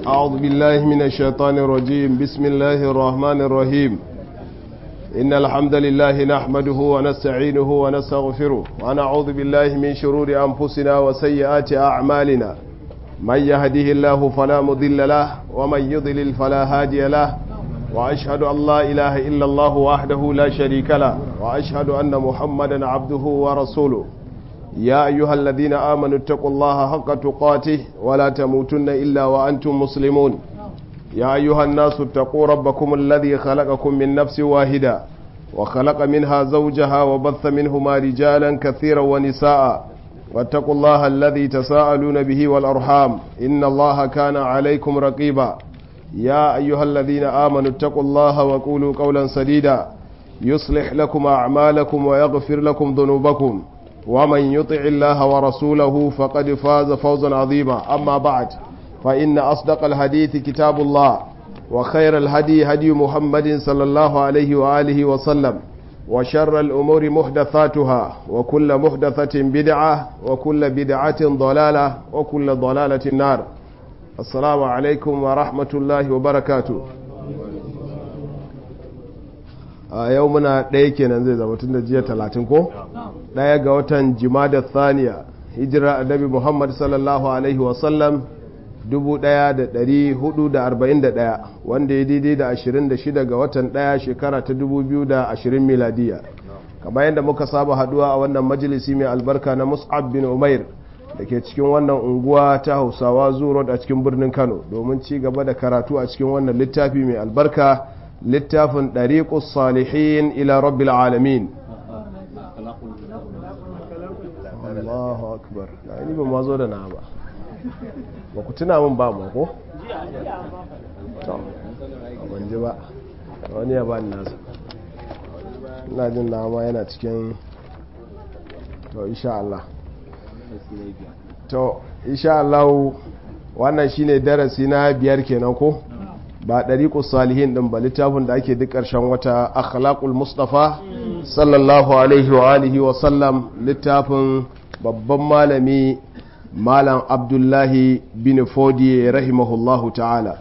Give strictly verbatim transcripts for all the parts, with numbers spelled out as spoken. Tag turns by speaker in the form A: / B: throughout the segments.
A: أعوذ بالله من الشيطان الرجيم. بسم الله الرحمن الرحيم. إن الحمد لله نحمده ونستعينه ونستغفره ونعوذ بالله من شرور أنفسنا وسيئات أعمالنا. من يهده الله فلا مضل له ومن يضلل فلا هادي له، وأشهد أن لا إله إلا الله وحده لا شريك له، وأشهد أن محمدا عبده ورسوله. يا أيها الذين آمنوا اتقوا الله حق تقاته ولا تموتن إلا وأنتم مسلمون. يا أيها الناس اتقوا ربكم الذي خلقكم من نفس واحدة وخلق منها زوجها وبث منهما رجالا كثيرا ونساء، واتقوا الله الذي تساءلون به والأرحام إن الله كان عليكم رقيبا. يا أيها الذين آمنوا اتقوا الله وقولوا قولا سديدا يصلح لكم أعمالكم ويغفر لكم ذنوبكم، ومن يطع الله ورسوله فقد فاز فوزا عظيما. أما بعد، فإن أصدق الحديث كتاب الله، وخير الهدي هدي محمد صلى الله عليه وآله وسلم، وشر الأمور محدثاتها، وكل محدثة بدعة، وكل بدعة ضلالة، وكل ضلالة النار. السلام عليكم ورحمة الله وبركاته. a yau muna ɗaya kenan zai zama tun da jiya talatin ko ɗaya ga watan jimada thaniya hijira annabi muhammad sallallahu alaihi wasallam dubu ɗaya da ɗari hudu da arba'in da ɗaya, wanda ya daidai da ashirin da shida ga watan ɗaya shekara ta dubu biyu da ashirin miladiya. kamar yadda muka saba haduwa a wannan majalisi mai albarka na Mus'ab bin Umair da ke cikin wannan unguwa ta Hausawa Zoo Road a cikin birnin Kano, domin ci gaba da karatu a cikin wannan littafi mai albarka, littafin ɗariƙus salihin ila rabbil alamin. Allahu akbar. Ni ba ma zo da na ba. Ba ku tuna min ba ma ko? To, ban ji ba. Wani ya ba ni nasa. Ina jin na ma yana cikin to insha Allah. To, insha Allah wannan shine darasi na biyar kenan ko? Ba ɗariƙus salihin ɗin ba, littafin da ake duk ƙarshen wata, akhlaqul mustafa sallallahu alaihi wa alihi wa sallam, littafin babban malami malam abdullahi bin fodi rahimahullahu ta'ala.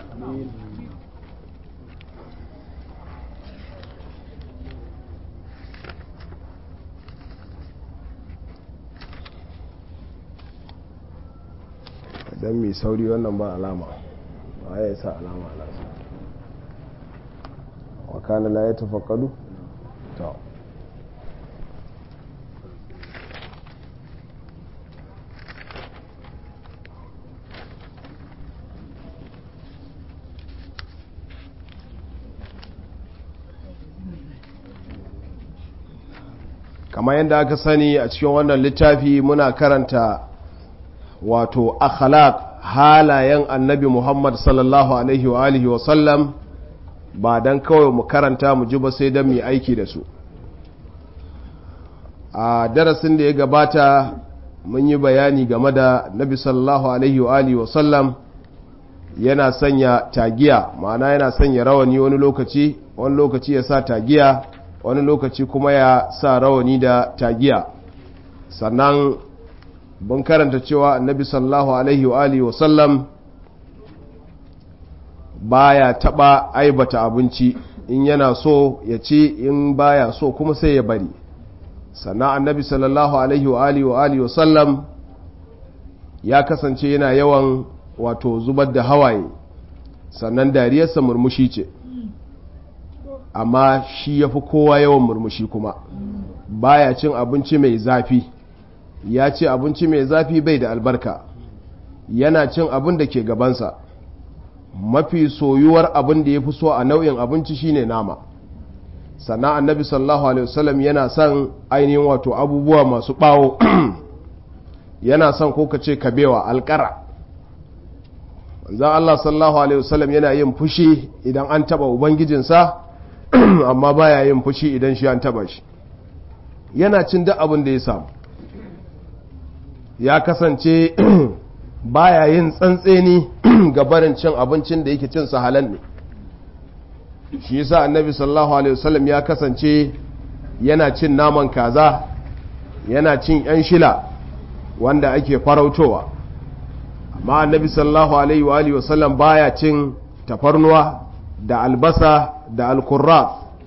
A: don mai sauri wannan ba alama ba ya sa alama alama wakana la ya tafakkadu ta kamar yadda aka sani a cikin wannan littafi muna karanta wato akhlaq halayen annabi Muhammad sallallahu alaihi wa alihi wa sallam, ba dan kawai mu karanta mu ji ba sai dan mu aiki da su. A darasin da ya gabata mun yi bayani game da nabi sallallahu alaihi wa alihi wa sallam yana sanya tagiya, ma'ana yana sanya rawani wani lokaci, wani lokaci ya sa tagiya, wani lokaci kuma ya sa rawani da tagiya. Sannan bun karanta cewa annabi sallallahu alaihi wa alihi wasallam baya taba aibata abinci, in yana so ya ci, in baya so kuma sai ya bari. sannan annabi sallallahu alaihi wa alihi wa alihi wasallam ya kasance yana yawan wato zubar da hawaye, sannan dariyarsa murmushi ce, amma shi yafi kowa yawan murmushi kuma baya cin abinci mai zafi. Ya ce abinci mai zafi bai da albarka, yana cin abin da ke gabansa. Mafi soyuwar abin da ya fi so a nau'in abinci shine nama. Sannan annabi sallallahu alaihi wasallam yana son ainihin wato abubuwa masu bawo yana son ko kace kabewa, alƙara. Manzon Allah sallallahu alaihi wasallam yana yin fushi idan an taba ubangijinsa amma baya yin fushi idan shi an taba shi. Yana cin duk abin da ya samu. Ya kasance baya yin tsantseni ga barin cin abincin da yake cin sa halal ne. Shi yasa annabi sallallahu alaihi wasallam ya kasance yana cin naman kaza, yana cin yan shila wanda ake farautowa, amma annabi sallallahu alaihi wa alihi wasallam baya cin tafarnuwa da albasa da alkurra.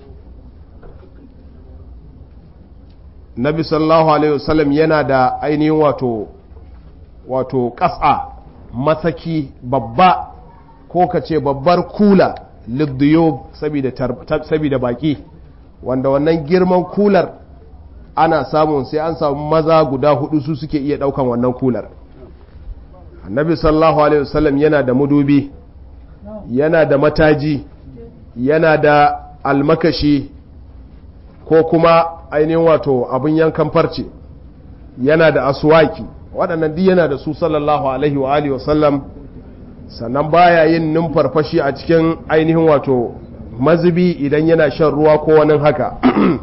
A: Nabi sallallahu alaihi wasallam yana da ainihin wato wato ƙasa masaki babba ko kace babbar kula liddiyob saboda baki, wanda wannan girman kular ana samun sai an samu maza guda hudu su suke iya daukan wannan kular. Annabi sallallahu alaihi wasallam yana da mudubi, yana da mataji, yana da almakashi ko kuma ainihin wato abin yankan farce, yana da aswaki, waɗannan duk yana da su sallallahu alaihi wa alihi wasallam. Sannan baya yin numfarfashi a cikin ainihin wato mazubi idan yana shan ruwa ko wani haka.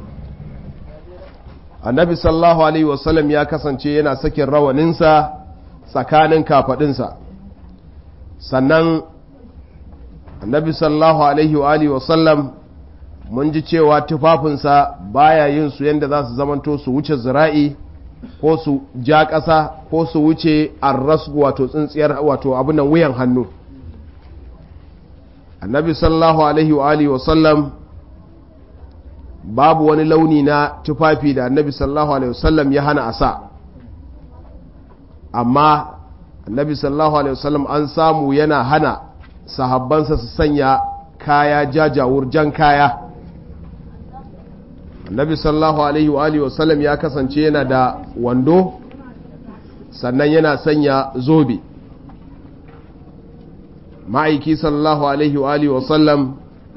A: Annabi sallallahu alaihi wasallam ya kasance yana sakin rawaninsa tsakanin kafadinsa. Sannan annabi sallallahu alaihi wa alihi wasallam mun ji cewa tufafinsa baya yin su yanda za su zamanto su wuce zira'i ko su ja ƙasa ko su wuce arrasgu wato tsintsiyar wato abin nan wuyan hannu. Annabi sallallahu alaihi wa alihi wasallam babu wani launi na tufafi da annabi sallallahu alaihi wasallam ya hana a sa, amma annabi sallallahu alaihi wasallam an samu yana hana sahabbansa su sanya kaya jajawur jan kaya. Annabi sallallahu alaihi wa alihi wasallam ya kasance yana da wando, sannan yana sanya zobe. Ma'aiki sallallahu alaihi wa alihi wasallam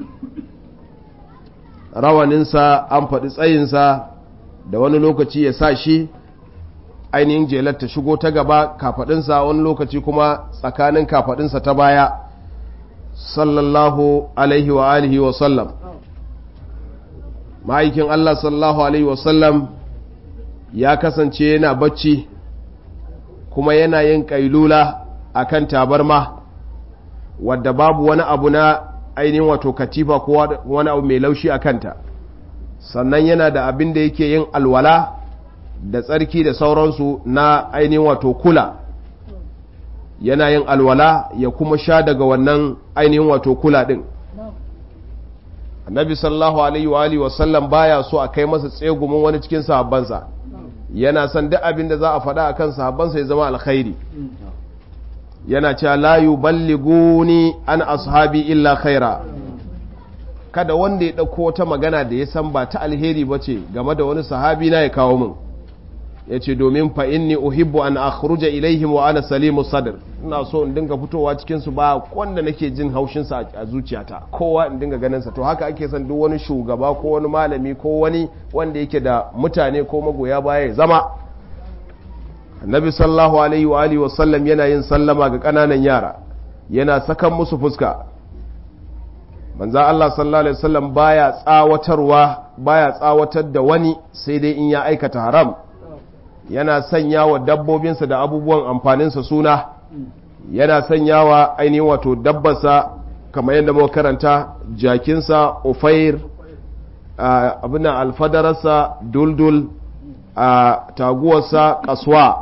A: rawaninsa an faɗi tsayinsa, da wani lokaci ya sa shi ainihin jelar ta shigo ta gaba kafaɗinsa, wani lokaci kuma tsakanin kafaɗinsa ta baya sallallahu alaihi wa alihi wasallam. Ma'aikin Allah sallallahu alaihi wasallam ya kasance yana bacci kuma yana yin kailula akan tabarma wadda babu wani abu na ainihin wato katifa ko wani abu mai laushi a kanta. Sannan yana da abin da yake yin alwala da tsarki da sauransu na ainihin wato kula, yana yin alwala ya kuma sha daga wannan ainihin wato kula din. Annabi sallallahu alaihi wa alihi wasallam baya so a kai masa tsegumin wani cikin sahabbansa, yana son duk abin da za a faɗa akan sahabbansa ya zama alkhairi. Yana cewa la yuballiguni an ashabi illa khaira, kada wanda ya dauko wata magana da ya san ba ta alheri bace game da wani sahabi na ya kawo min. Yace domin fa inni uhibbu an akhruja ilaihim wa ana salimu sadr, ina so in dinga fitowa cikin su ba wanda nake jin haushin sa a zuciyata, kowa in dinga ganin sa. To haka ake son duk wani shugaba ko wani malami ko wani wanda yake da mutane ko magoya baya ya zama. Annabi sallallahu alaihi wa alihi wasallam yana yin sallama ga kananan yara, yana sakan musu fuska. Manzo Allah sallallahu alaihi wasallam baya tsawatarwa baya tsawatar da wani sai dai in ya aikata haram. Yana sanya wa dabbobinsa da abubuwan amfaninsa suna, yana sanya wa ainihin wato dabbarsa kamar yadda muka karanta, jakinsa ufair, abin alfadararsa duldul, taguwarsa kaswa.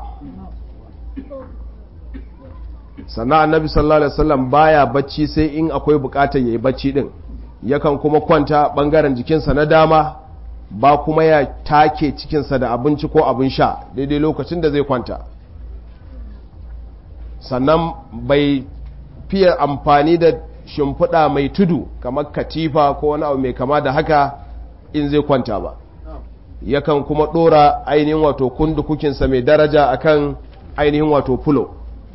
A: Sannan annabi sallallahu alaihi wasallam baya bacci sai in akwai bukatar yayi bacci din, yakan kuma kwanta bangaren jikinsa na dama, ba kuma ya take cikinsa da abinci ko abin sha daidai lokacin da zai kwanta. Sannan bai fiye amfani da shimfiɗa mai tudu kamar katifa ko wani abu mai kama da haka in zai kwanta ba, yakan kuma ɗora ainihin wato kundukukinsa mai daraja akan ainihin wato fulo.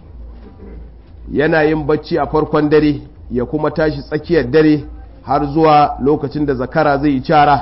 A: Yana yin bacci a farkon dare ya kuma tashi tsakiyar dare har zuwa lokacin da zakara zai yi cara.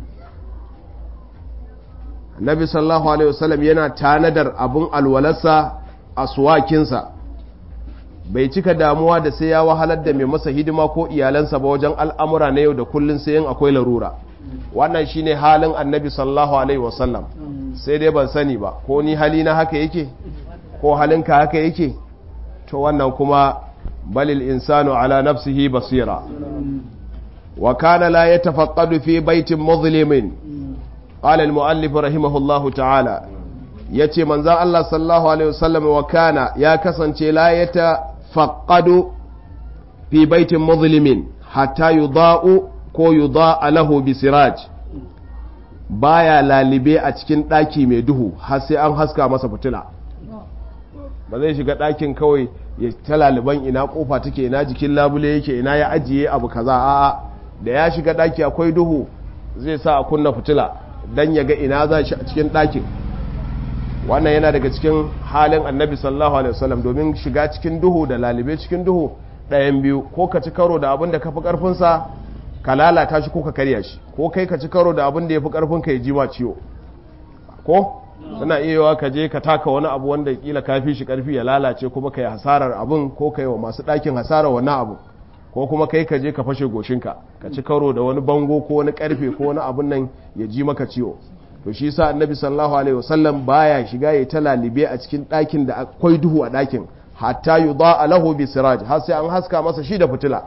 A: Nabi sallallahu alaihi wasallam yana tanadar abun alwalarsa a suwakinsa, bai cika damuwa da sai ya wahalar da mai masa hidima ko iyalansa ba wajen al'amura na yau da kullun sai yin akwai larura. Wannan shine halin annabi sallallahu alaihi wasallam. Sai dai ban sani ba ko ni hali na haka yake ko halinka haka yake, to wannan kuma balil insanu ala nafsihi basira. Wa kana la yatafaqqadu fi baitin muzlimin. قال المؤلف رحمه الله تعالى yace manzon Allah sallallahu alaihi wasallam wa kana ya kasance la yatafaqqadu fi baitin muzlimin hatta yudau ko yudaa lahu bisiraj, baya lalibe a cikin daki mai duhu har sai an haska masa fitila. Ba zai shiga dakin kawai ya ta laliban ina kofa take, ina jikin labule yake, ina ya ajiye abu kaza. A'a, da ya shiga daki akwai duhu zai sa a kunna fitila dan ya ga ina za shi a cikin dakin. Wannan yana daga cikin halin annabi sallallahu alaihi wasallam, domin shiga cikin duhu da lalibe cikin duhu ɗayan biyu, ko ka ci karo da abin da ka fi ƙarfinsa ka lalata shi ko ka karya shi, ko kai ka ci karo da abin da ya fi ƙarfinka ya ji ma ciwo. Ko suna iya yawa ka je ka taka wani abu wanda kila ka fi shi ƙarfi ya lalace kuma ka yi hasarar abin, ko ka yi wa masu ɗakin hasarar wannan abu, ko kuma kai ka je ka fashe goshinka ka ci karo da wani bango ko wani ƙarfe ko wani abun nan ya ji maka ciwo. To shi sa annabi sallallahu alaihi wasallam baya shiga ya ta lalibe a cikin ɗakin da akwai duhu a ɗakin, hatta yudaa lahu bi siraj, har sai an haska masa shi da fitila.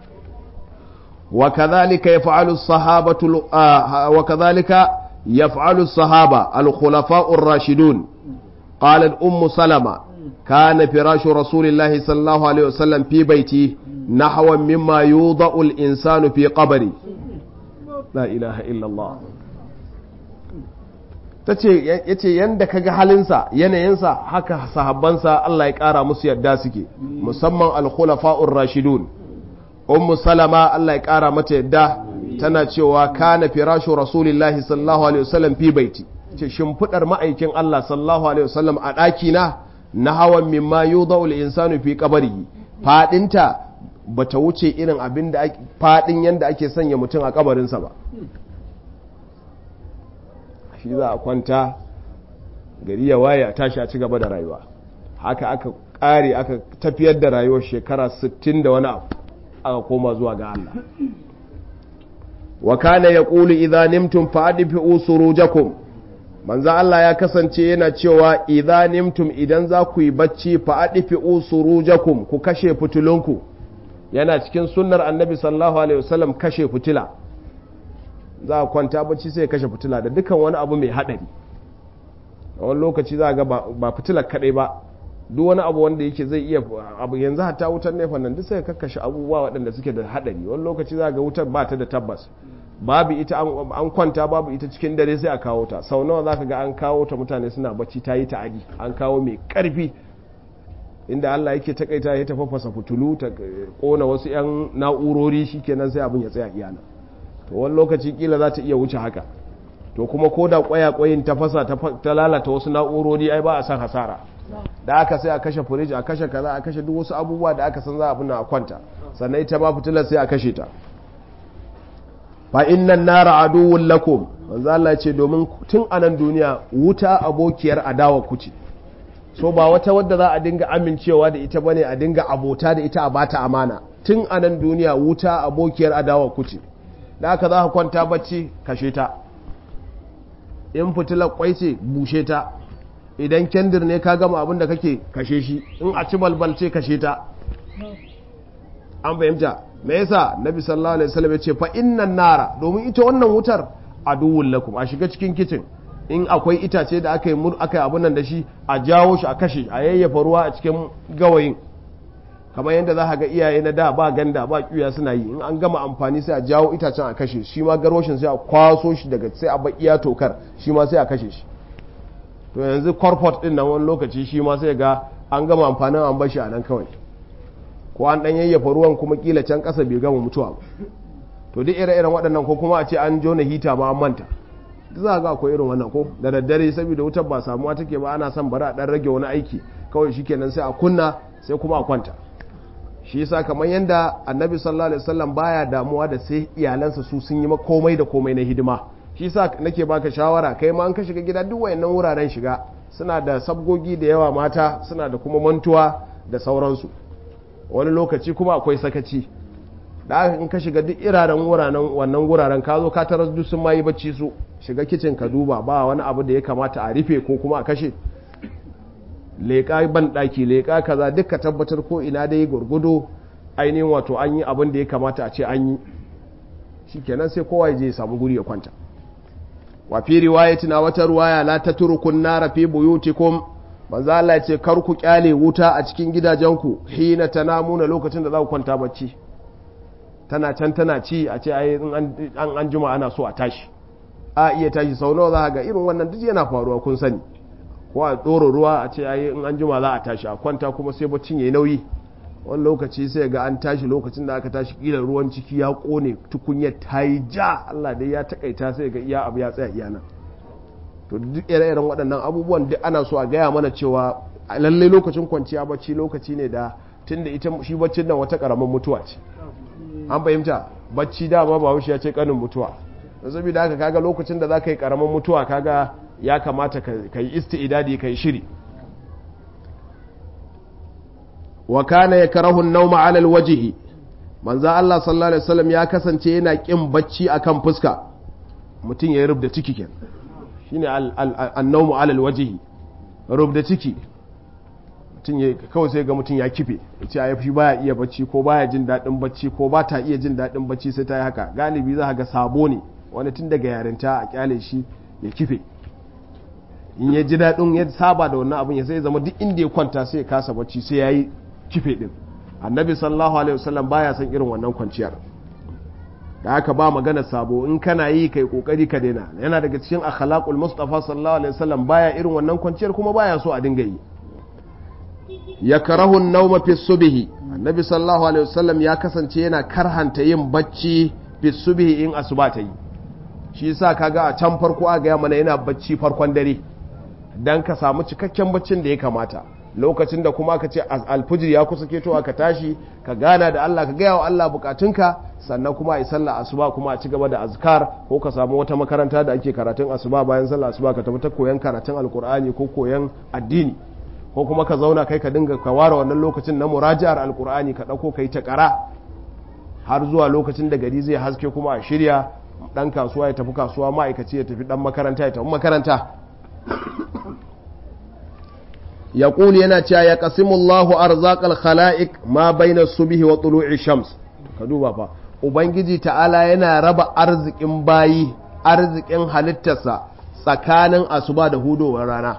A: wa kadhalika yaf'alu as-sahabatu wa kadhalika yaf'alu as-sahaba al-khulafa'u ar-rashidun. qalat ummu salama kana firashu rasulillahi sallallahu alaihi wasallam fi baiti nahwan mimma yudau al-insanu fi qabri. la ilaha illa Allah. ta ce ya ce yadda ka ga halinsa yanayinsa haka sahabbansa Allah ya ƙara musu yadda suke, musamman al-khulafa'ur rashidun. ummu salama Allah ya ƙara mata yadda tana cewa kana firashu rasulillahi sallallahu alaihi wasallam fi baiti, ce shimfidar ma'aikin Allah sallallahu alaihi wasallam a ɗaki na na hawan mimma yudau al-insanu fi qabrihi, fadinta bata wuce irin abin da fadin yanda ake sanya mutum a kabarinsa ba. Shi za a kwanta gari ya waye a tashi a ci gaba da rayuwa. Haka aka ƙare aka tafiyar da rayuwar shekara sittin da wani abu aka koma zuwa ga Allah. wa kana yaqulu idza nimtum fa'adfi'u surujakum, manzo Allah ya kasance yana cewa idza nimtum, idan za ku yi bacci fa'adfi'u surujakum, ku kashe fitulunku. Yana cikin sunnar annabi sallallahu alaihi wasallam kashe fitila. Za a kwanta bacci sai kashe fitila da dukan wani abu mai haɗari. A wani lokaci za a ga ba fitilar kaɗai ba, duk wani abu wanda yake zai iya abu, yanzu hatta wutar nefa nan duk sai kakkashe abubuwa waɗanda suke da haɗari. Wani lokaci za a ga wutar ba ta da tabbas, babu ita an kwanta babu ita cikin dare sai a kawo ta. Sau nawa za ka ga an kawo ta mutane suna bacci ta yi ta'adi, an kawo mai ƙarfi, inda Allah yake takaita ya tafafasa fitulu ta ƙona wasu 'yan na'urori, shikenan sai abin ya tsaya iyana. To wani lokaci kila za ta iya wuce haka. To kuma ko da kwaya-kwayin ta fasa ta lalata wasu na'urori, ai ba a san hasara. Da aka sai a kashe firij, a kashe kaza, a kashe duk wasu abubuwa da aka san za a buna a kwanta, sannan ita ma fitilar sai a kashe ta. fa innan nara aduwwun lakum, manzo Allah ce domin tun anan duniya wuta abokiyar adawa ku ce. So ba wata wadda za a dinga amincewa da ita bane, a dinga abota da ita a bata amana. Tun anan duniya wuta abokiyar adawa ku ce. Da aka za ka kwanta bacci kashe ta, in fitilar kwai ce bushe ta, idan kendir ne ka gama abin da kake kashe shi, in a ci balbal ce kashe ta. An fahimta me yasa nabi sallallahu alaihi wasallam ya ce fa innan nara, domin ita wannan wutar aduwwul lakum, a shiga cikin kicin in akwai itace da aka yi mur aka yi abun nan da shi a jawo shi a kashe, a yayyafa ruwa a cikin gawayin, kamar yadda za ka ga iyaye na da ba ganda ba kiya suna yi, in an gama amfani sai a jawo itacen a kashe shi, ma garwashin sai a kwaso shi daga sai a bar iya tokar shi ma sai a kashe shi. To yanzu corpot din nan wani lokaci shi ma sai ga an gama amfanin an bar shi a nan kawai, ko an dan yayyafa ruwan kuma kila can kasa bai gama mutuwa ba. To duk ire-iren waɗannan, ko kuma a ce an jona hita ma an manta, duk za ga akwai irin wannan. Ko da daddare saboda wutar ba samuwa take ba, ana son bari a dan rage wani aiki kawai, shikenan sai a kunna sai kuma a kwanta. Shi yasa kamar yanda annabi sallallahu alaihi wasallam baya damuwa da sai iyalansa su sun yi komai da komai na hidima. Shi yasa nake baka shawara kai ma an ka shiga gida duk wayannan wuraren shiga, suna da sabgogi da yawa mata, suna da kuma mantuwa da sauransu. Wani lokaci kuma akwai sakaci, da in ka shiga duk iraren wuraren wannan wuraren ka zo ka tarar duk sun ma yi bacci su. Shiga kicin ka duba ba wani abu da ya kamata a rufe ko kuma a kashe. Leƙa ban ɗaki, leƙa kaza, duk ka tabbatar ko ina dai gurgudo ainihin wato an yi abin da ya kamata a ce an yi. Shikenan sai kowa ya je ya samu guri ya kwanta. wa fi riwayatin wata riwaya la tatrukun nara fi buyutikum manzo Allah ya ce kar ku kyale wuta a cikin gidajenku hina tanamuna lokacin da za ku kwanta bacci tana can tana ci a ce ai an an juma ana so a tashi a iya tashi sau nawa za ga irin wannan duk yana faruwa kun sani ko a tsoro ruwa a ce ai in an juma za a tashi a kwanta kuma sai baccin yayi nauyi wani lokaci sai ga an tashi lokacin da aka tashi kila ruwan ciki ya kone tukunyar ta yi ja Allah dai ya takaita sai ga iya abu ya tsaya iya nan to duk ire-iren waɗannan abubuwan duk ana so a gaya mana cewa lallai lokacin kwanciya bacci lokaci ne da tunda ita shi baccin nan wata karamin mutuwa ce an fahimta bacci dama ba wuce ya ce kanin mutuwa saboda haka kaga lokacin da za ka yi karamin mutuwa kaga ya kamata ka yi isti'idadi ka yi shiri wa kana yakrahu an-nawma 'ala al-wajhi manzo Allah sallallahu alaihi wasallam ya kasance yana kin bacci akan fuska mutun ya rubda ciki kenan shine an-nawmu 'ala al-wajhi rubda ciki mutun ya kawai sai ga mutun ya kife yace ai shi baya iya bacci ko baya jin dadin bacci ko ba ta iya jin dadin bacci sai ta yi haka galibi za ka ga sabo ne wani tun daga yarinta a kyale shi ya kife in ya ji dadin ya saba da wannan abin ya sai zama duk inda ya kwanta sai ya kasa bacci sai yayi kife din annabi sallallahu alaihi wasallam baya san irin wannan kwanciyar da haka ba magana sabo in kana yi kai kokari ka daina yana daga cikin akhlaqul mustafa sallallahu alaihi wasallam baya irin wannan kwanciyar kuma baya so a dinga yi yakrahu an-nawma fi subhi annabi sallallahu alaihi wasallam ya kasance yana karhanta yin bacci fi subhi in asuba ta yi shi yasa kaga a can farko aga ya mana yana bacci farkon dare dan ka samu cikakken baccin da ya kamata lokacin da kuma ka ce alfujir ya kusa ketowa ka tashi ka gana da Allah ka gaya wa Allah bukatunka sannan kuma a sallah asuba kuma a ci gaba da azkar ko ka samu wata makaranta da ake karatun asuba bayan sallah asuba ka tafi ta koyan karatun alkur'ani ko koyan addini ko kuma ka zauna kai ka dinga ka ware wannan lokacin na muraji'ar alkur'ani ka dauko kai ta kara har zuwa lokacin da gari zai haske kuma a shirya dan kasuwa ya tafi kasuwa ma'aikaci ya tafi dan makaranta ya tafi makaranta يقول يناتيا يقسم الله أرزاق الخلائق ما بين الصبح وطلوع الشمس كدوبا فا ubangiji ta'ala yana raba arzikin bayi arzikin halittarsa tsakanin asuba da hudowar rana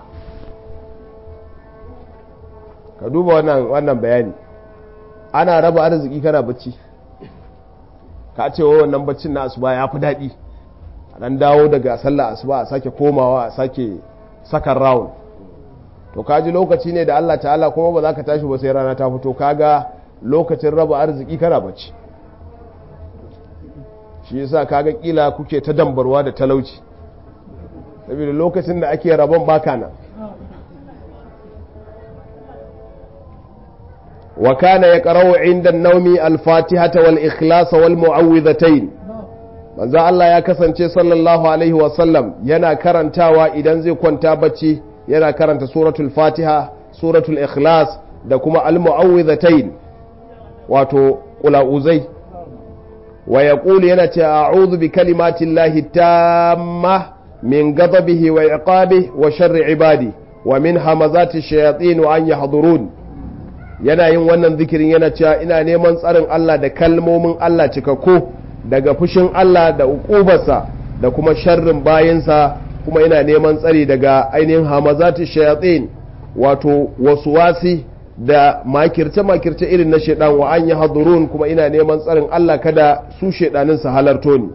A: ka duba wannan wannan bayani ana raba arziki kana bacci ka ce wa wannan baccin na asuba ya fi daɗi a dan dawo daga sallar asuba a sake komawa a sake sakan round to kaji lokaci ne da Allah ta'ala kuma ba za ka tashi ba sai rana ta fito kaga lokacin raba arziki kana bacci shi yasa kaga kila kuke ta dambarwa da talauci saboda lokacin da ake rabon baka nan wa kana yaqra'u 'inda an-nawmi al-fatihata wal-ikhlas wal-mu'awwidhatayn manzo Allah ya kasance sallallahu alaihi wa sallam yana karantawa idan zai kwanta bacci yana karanta suratul fatiha suratul ikhlas da kuma al-mu'awwidhatayn wato qula'uzai wa yaqulu yana ce a'udhu bi kalimati llahi tamma min ghadabihi wa iqabihi wa sharri ibadi wa min hamazati shayatin wa an yahdurun yana yin wannan zikirin yana cewa ina neman tsarin Allah da kalmomin Allah cikakku daga fushin Allah da uqubarsa da kuma sharrin bayinsa kuma ina neman tsari daga ainihin hamazati shayatin wato wasuwasi da makirce-makirce irin na shaidan wa an yi hadurun kuma ina neman tsarin Allah kada su shaidanin su halarto ni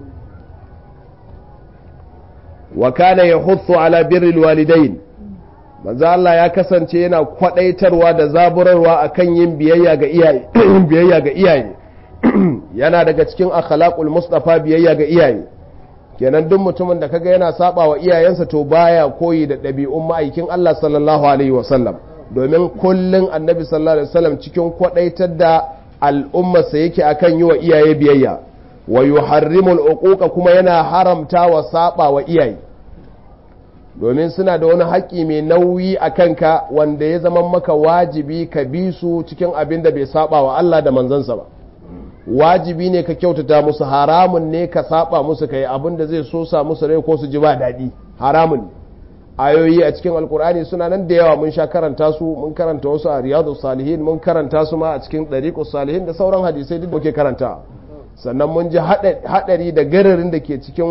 A: wa kana yahuthu ala birril walidain manzo Allah ya kasance yana kwadaitarwa da zaburarwa akan yin biyayya ga iyaye biyayya ga iyaye yana daga cikin akhlaqul mustafa biyayya ga iyaye kenan duk mutumin da kaga yana saba wa iyayensa to baya koyi da ɗabi'un ma'aikin Allah sallallahu alaihi wasallam domin kullun annabi sallallahu alaihi wasallam cikin kwadaitar da al'ummarsa yake akan yi wa iyaye biyayya wa yuharrimul uquqa kuma yana haramta wa saba wa iyaye domin suna da wani haƙƙi mai nauyi a kanka wanda ya zama maka wajibi ka bi su cikin abin da bai saba wa Allah da manzansa ba wajibi ne ka kyautata musu haramun ne ka saba musu kai abin da zai so sa musu rai ko su ji ba daɗi haramun ne ayoyi a cikin alkur'ani suna nan da yawa mun sha karanta su mun karanta wasu a riyadu salihin mun karanta su ma a cikin ɗariƙus salihin da sauran hadisai duk muke karanta sannan mun ji haɗari da gararin da ke cikin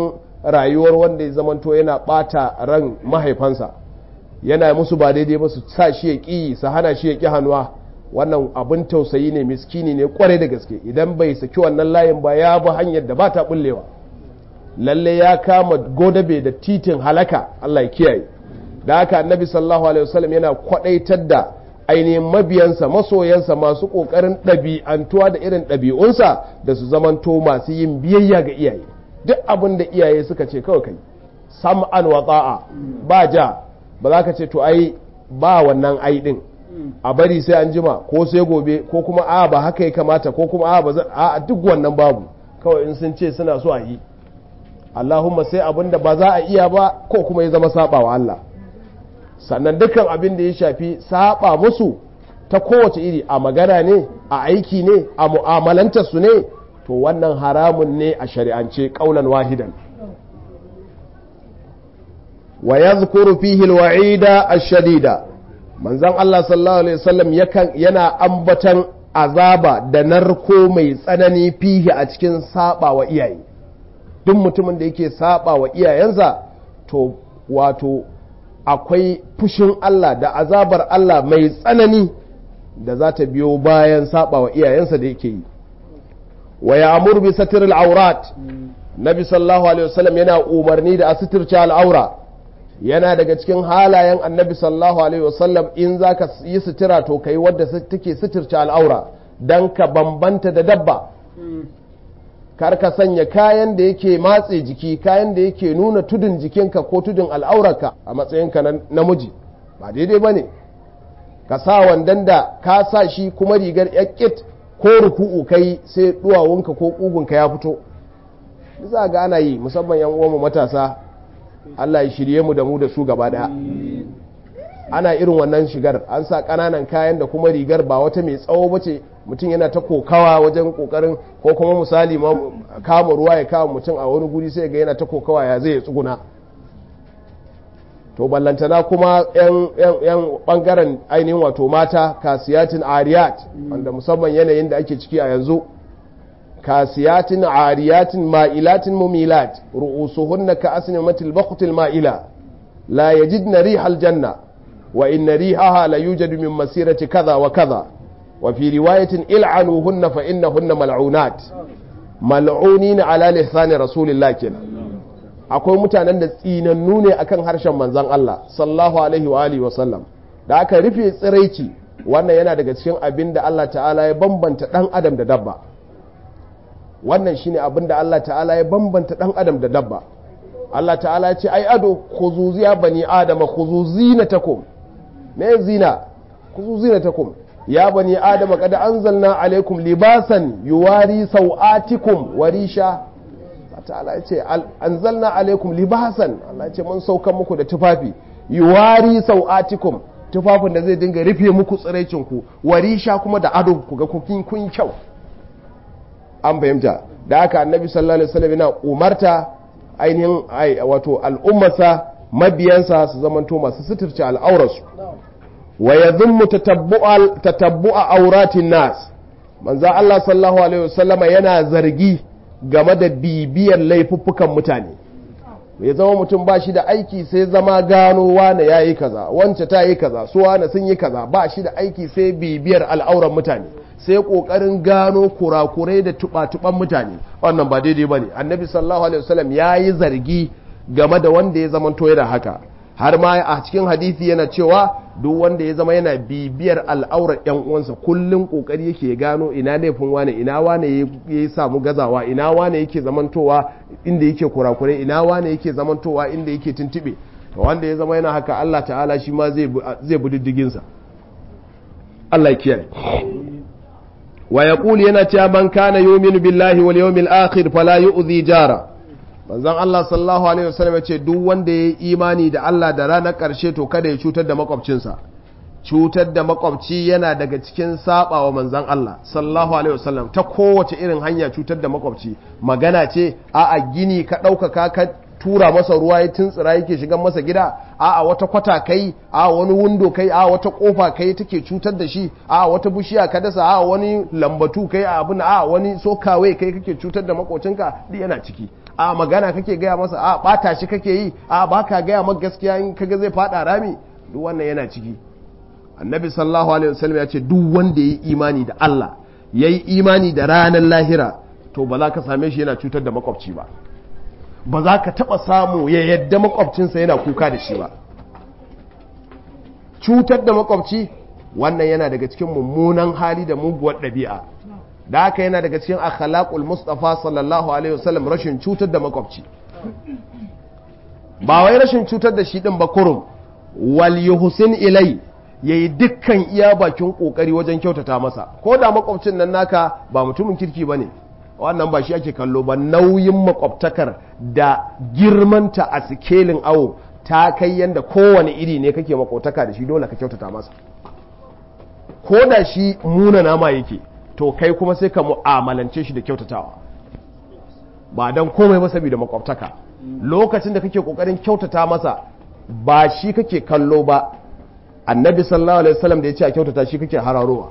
A: rayuwar wanda ya zamanto yana bata ran mahaifansa, yana musu ba daidai ba su sa shi ya ƙi su hana shi ya ƙi hannuwa, wannan abin tausayi ne, miskini ne kwarai da gaske. Idan bai saki wannan layin ba ya bi hanyar da ba ta bullewa, lalle ya kama godabe da titin halaka, Allah ya kiyaye. Da haka annabi sallallahu alaihi wasallam yana kwadaitar da ainihin mabiyansa, masoyansa masu kokarin ɗabi'antuwa da irin ɗabi'unsa da su zamanto masu yin biyayya ga iyaye. Duk abin da iyaye suka ce kawai kai, sam'an wa ta'a, ba ja, ba za ka ce to ai ba wannan ai din, a bari sai an jima ko sai gobe ko kuma a ba haka ya kamata ko kuma a ba a duk wannan babu. Kawai in sun ce suna so a yi, Allahumma sai abin da ba za a iya ba ko kuma ya zama saba wa Allah. Sannan dukkan abin da ya shafi saba musu ta kowace iri, a magana ne, a aiki ne, a mu'amalantar su ne, to wannan haramun ne a shari'ance qaulan wahidan. Wa yadhkuru fihi alwa'ida ash-shadida, manzon Allah sallallahu alaihi wasallam yakan yana ambatan azaba da narko mai tsanani fihi a cikin saba wa iyaye. Duk mutumin da yake saba wa iyayensa to wato akwai fushin Allah da azabar Allah mai tsanani da za ta biyo bayan saba wa iyayensa da yake yi. Wa ya'muru bi satril aurat, nabi sallallahu alaihi wasallam yana umarni da asitirce al'aura. Yana daga cikin halayen annabi sallallahu alaihi wasallam in zaka yi sutura to kai wadda take suturce al'aura dan ka bambanta da dabba. Kar ka sanya kayan da yake matse jiki, kayan da yake nuna tudun jikinka ko tudun al'aurarka a matsayinka na namiji, ba daidai ba ne. Ka sa wandan da ka sa shi kuma rigar yakkit ko ruku'u kai sai duwawunka ko kugunka ya fito. Bisa ga ana yi, musamman yan uwanmu matasa, Allah ya shirye mu da mu da su gaba daya. Ana irin wannan shigar, an sa ƙananan kayan da kuma rigar ba wata mai tsawo bace, mutum yana ta kokawa wajen kokarin, ko kuma misali ma kama ruwa ya kama mutum a wani guri sai ga yana ta kokawa ya zai tsuguna. To ballantana kuma yan yan bangaren ainihin wato mata, kasiyatin ariyat, wanda musamman yanayin da ake ciki a yanzu, kasiyatin ariyatin ma'ilatin mumilat, ru'usuhunna ka asnimatil bakhtil ma'ila, la yajidna rihal janna wa inna rihaha la yujadu min masirati kaza wa kaza. wa fi riwayatin il'anuhunna fa innahunna mal'unat, mal'unin ala lisani rasulillah kenan. Akwai mutanen da tsinannu ne akan harshen manzon Allah sallallahu alaihi wa alihi wa sallam, da aka rufe tsiraici. Wannan yana daga cikin abin da Allah ta'ala ya bambanta dan adam da dabba. Wannan shine abin da Allah ta'ala ya bambanta dan adam da dabba. Allah ta'ala ya ce ai ado, khuzu ziya bani adama khuzu zinatakum. Me zina? Khuzu zinatakum ya bani adama qad anzalna alaikum libasan yuwari sau'atikum warisha. ta'ala ya ce anzalna alaikum libasan, Allah ya ce mun saukan muku da tufafi, yuwari sau'atikum, tufafin da zai dinga rufe muku tsiraicin ku, warisha kuma da ado ku ga kun kun kyau. An fahimta. Da haka annabi sallallahu alaihi wasallam yana umarta ainihin wato al'ummarsa, mabiyansa su zamanto masu suturce al'aurarsu. Wa yadhummu tatabbu'a tatabbu'a auratin nas, manzo Allah sallallahu alaihi wasallama yana zargi game da bibiyar laifuffukan mutane. Ya zama mutum ba shi da aiki sai zama gano wane ya yi kaza, wance ta yi kaza, su wane sun yi kaza, ba shi da aiki sai bibiyar al'auran mutane, sai ƙoƙarin gano kurakurai da tuɓa-tuɓan mutane. Wannan ba daidai ba ne. Annabi sallallahu alaihi wasallam ya yi zargi game da wanda ya zama to yana haka. Har ma a cikin hadisi yana cewa duk wanda ya zama yana bibiyar al'aurar ‘yan uwansa, kullum ƙoƙari yake gano ina laifin wane, ina wane ya samu gazawa, ina wane yake zamantowa inda yake kurakurai, ina wane yake zamantowa inda yake tuntuɓe. Wanda ya zama yana haka, Allah ta'ala shi ma zai bi diddiginsa. Allah ya kiyaye. Wa yaqulu yana cewa man kana yu'minu billahi wal yawmil akhir fala yu'dhi jara. Manzon Allah sallallahu alaihi wasallam ya ce duk wanda ya yi imani da Allah da ranar ƙarshe to kada ya cutar da makwabcinsa. Cutar da makwabci yana daga cikin sabawa manzon Allah sallallahu alaihi wasallam ta kowace irin hanya. Cutar da makwabci magana ce, a'a gini ka ɗaukaka ka tura masa ruwa ya tuntsira yake shigan masa gida, a'a wata kwata kai, a'a wani windo kai, a'a wata kofa kai take cutar da shi, a'a wata bishiya ka dasa, a'a wani lambatu kai, a abin, a'a wani sokawe kai kake cutar da makocinka, duk yana ciki. a magana kake gaya masa, a bata shi kake yi, a baka gaya maka gaskiya in kaga zai fada rami, duk wannan yana ciki. Annabi sallallahu alaihi wasallam ya ce duk wanda yayi imani da Allah yayi imani da ranar lahira to ba za ka same shi yana cutar da makwabci ba, ba za ka taba samu ya yadda makwabcinsa yana kuka da shi ba. Cutar da makwabci wannan yana daga cikin mummunan hali da muguwar ɗabi'a, da haka yana daga cikin akhlaqul mustafa sallallahu alaihi wasallam rashin cutar da makwabci. Ba wai rashin cutar da shi din ba kurum, wal yuhsin ilai, yayi dukkan iya bakin kokari wajen kyautata masa, ko da makwabcin nan naka ba mutumin kirki bane, wannan ba shi ake kallo ba. Nauyin makwabtakar da girmanta a sikelin awo ta kai yanda kowane iri ne kake makwabtaka da shi dole ka kyautata masa, ko da shi muna nama yake to kai kuma sai ka mu'amalance shi da kyautatawa, ba dan komai ba saboda makwabtaka. Lokacin da kake kokarin kyautata masa ba shi kake kallo ba, annabi sallallahu alaihi wasallam da ya ce a kyautata shi kake hararowa.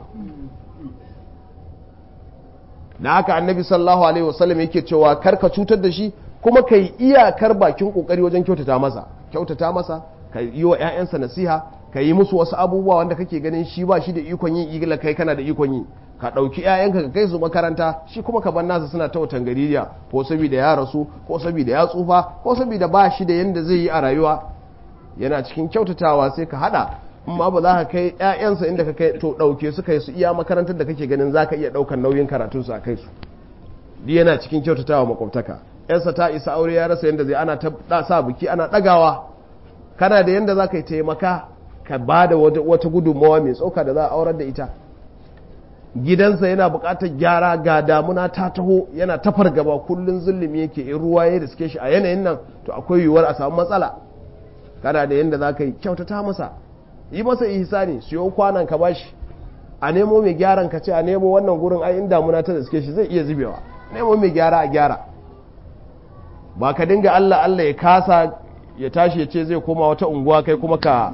A: da haka annabi sallallahu alaihi wasallam yake cewa karka cutar da shi kuma kai iyakar bakin kokari wajen kyautata masa kyautata masa ka yi wa ƴaƴansa nasiha ka yi musu wasu abubuwa wanda kake ganin shi ba shi da ikon yin igila kai kana da ikon yi, ka ɗauki ƴaƴanka ka kai su makaranta, shi kuma ka bar nasa suna ta watan gariya, ko saboda ya rasu ko saboda ya tsufa ko saboda ba shi da yanda zai yi a rayuwa. Yana cikin kyautatawa sai ka hada, amma ba za ka kai ƴaƴansa inda ka kai to ɗauke su kai su iya makarantar da kake ganin za ka iya ɗaukan nauyin karatun su a kai su. Di yana cikin kyautatawa makwabtaka. ƴansa ta isa aure ya rasa yanda zai, ana ta sa biki ana ɗagawa, kana da yanda za ka yi taimaka ka ba da wata gudunmawa mai tsoka da za a aurar da ita. Gidansa yana buƙatar gyara, ga damuna ta taho yana ta fargaba, kullun zulumi yake, in ruwa ya riske shi a yanayin nan to akwai yiwuwar a samu matsala. Kana da yanda za ka yi kyautata masa, yi masa ihsani, siyo kwanan ka bashi, a nemo mai gyaran ka ce a nemo wannan gurin ai in damuna ta riske shi zai iya zubewa, nemo mai gyara a gyara. Ba ka dinga Allah Allah ya kasa ya tashi ya ce zai koma wata unguwa kai kuma ka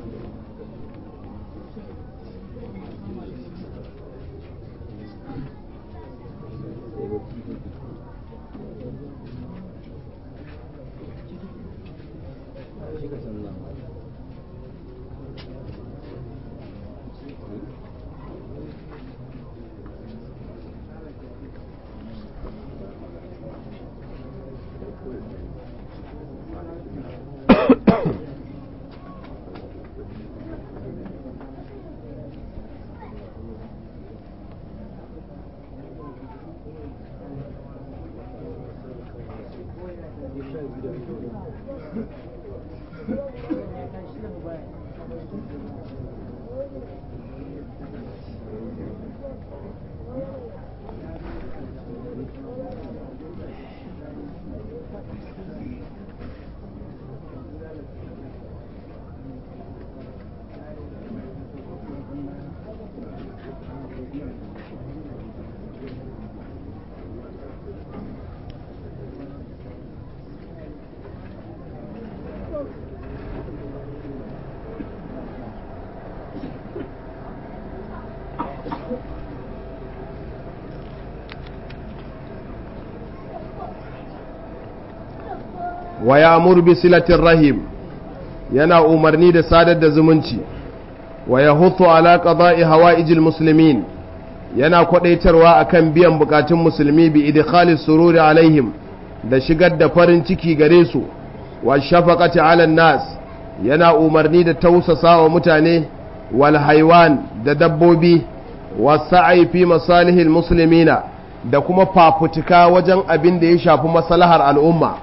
A: wa ya'mur bi silatir rahim, yana umarni da sadar da zumunci, wa yahuthu ala qada'i hawa'ijil muslimin, yana kwadaitarwa akan biyan bukatun musulmi bi idkhalis sururi alaihim, da shigar da farin ciki gare su, wa shafaqati ala nas, yana umarni da tausasawa mutane, wal haywan, da dabbobi, wa sa'i fi masalihil muslimina, da kuma fafutuka wajen abin da ya shafi maslahar al'umma,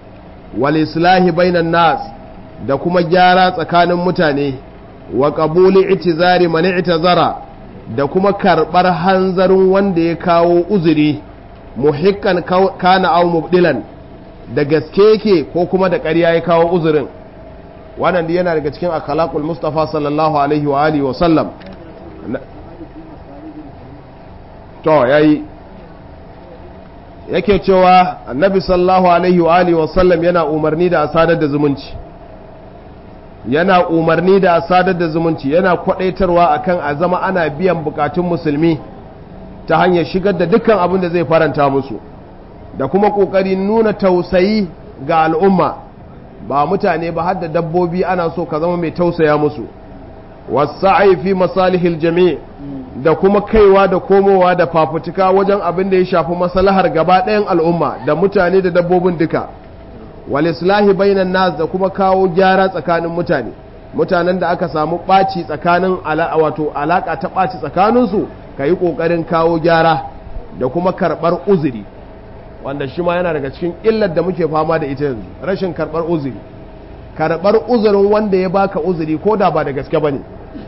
A: wal islahi bainan nas, da kuma gyara tsakanin mutane, wa qabuli itizari man itazara, da kuma karbar hanzarin wanda ya kawo uzuri, muhikkan kana aw mubdilan, da gaske yake ko kuma da ƙarya ya kawo uzurin. Wannan yana daga cikin akhlaqul mustafa sallallahu alaihi wa alihi wa sallam. To yayi yake cewa annabi sallallahu alaihi wa alihi wasallam yana umarni da asadar da zumunci, yana umarni da asadar da zumunci, yana kwadaitarwa akan a zama ana biyan bukatun musulmi ta hanyar shigar da dukkan abin da zai faranta musu, da kuma ƙoƙarin nuna tausayi ga al'umma ba mutane ba har da dabbobi ana so ka zama mai tausaya musu wasa'i fi masalihil jami' da kuma kaiwa da komowa da fafutuka wajen abin da ya shafi maslahar gaba ɗayan al'umma da mutane da dabbobin duka wal islahi bainan nas da kuma kawo gyara tsakanin mutane mutanen da aka samu ɓaci tsakanin wato alaka ta ɓaci tsakaninsu ka yi ƙoƙarin kawo gyara da kuma karɓar uzuri wanda shi ma yana daga cikin illar da muke fama da ita yanzu rashin karɓar uzuri karɓar uzurin wanda ya baka uzuri ko da ba da gaske bane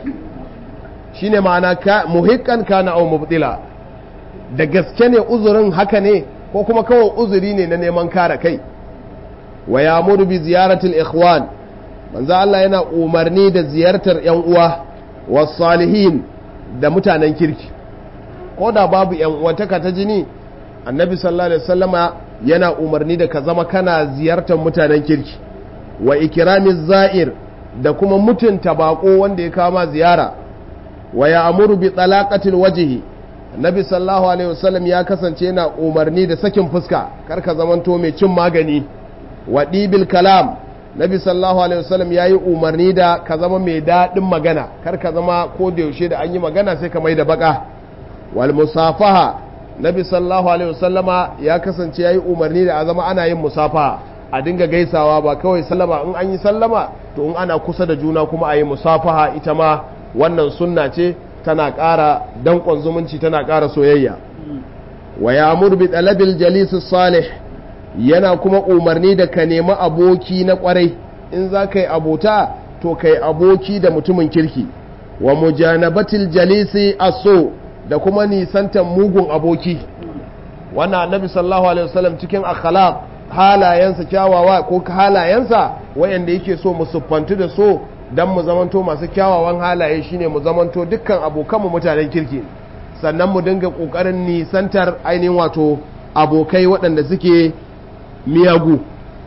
A: shine ma'ana ka muhiqqan kana aw mubtila da gaske ne uzurin haka ne ko kuma kawai uzuri ne na neman kare kai wa ya'muru bi ziyaratil ikhwan manzo Allah yana umarni da ziyartar yan uwa was salihin da mutanen kirki ko da babu yan uwantaka ta jini annabi sallallahu alaihi wasallama yana umarni da ka zama kana ziyartar mutanen kirki wa ikramiz za'ir da kuma mutunta bako wanda ya kama ziyara wa ya'muru bi talaqatil wajhi annabi sallallahu alaihi wasallam ya kasance yana umarni da sakin fuska kar ka zamanto mai cin magani wa dibil kalam nabi sallallahu alaihi wasallam yayi umarni da ka zama mai dadin magana kar ka zama ko da yaushe da an yi magana sai ka mai da baka wal musafaha nabi sallallahu alaihi wasallama ya kasance yayi umarni da a zama ana yin musafaha a dinga gaisawa ba kawai sallama in an yi sallama to in ana kusa da juna kuma a yi musafaha ita ma wannan sunna ce tana ƙara danƙon zumunci tana ƙara soyayya wa ya'muru bi talabil jalis salih yana kuma umarni da ka nemi aboki na ƙwarai in za ka yi abota to kai aboki da mutumin kirki wa mujanabatil jalisi aso da kuma nisantan mugun aboki wannan annabi sallallahu alaihi wasallam cikin akhlaq halayensa kyawawa ko halayensa wayanda yake so mu siffantu da so dan mu zamanto masu kyawawan halaye shine mu zamanto dukkan abokanmu mutanen kirki sannan mu dinga kokarin nisantar ainihin wato abokai waɗanda suke miyagu